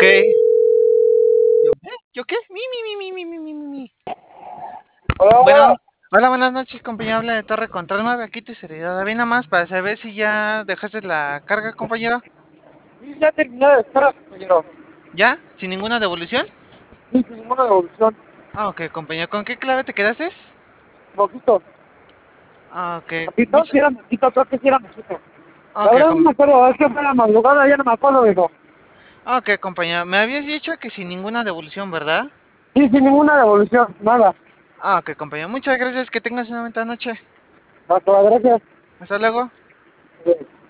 Ok. ¿Yo qué? Mi. Hola, Bueno, hola. hola, buenas noches, compañero. Habla de Torre Control 9. Aquí tu seriedad. David, nada más para saber si ya dejaste la carga, compañero. Sí, ya terminé de estar, compañero. ¿Ya? ¿Sin ninguna devolución? Sí, sin ninguna devolución. Ah, ok, compañero. ¿Con qué clave te quedaste? Poquito. Ah, ok. Poquito, si era poquito, creo que sí era poquito. La Ok, verdad no me acuerdo, es que fue la madrugada, ya no me acuerdo, viejo. ok, compañero. Me habías dicho que sin ninguna devolución, ¿verdad? Sí, sin ninguna devolución, nada. Ah, ok, compañero. Muchas gracias. Que tengas una bonita noche. Hasta gracias. Hasta luego.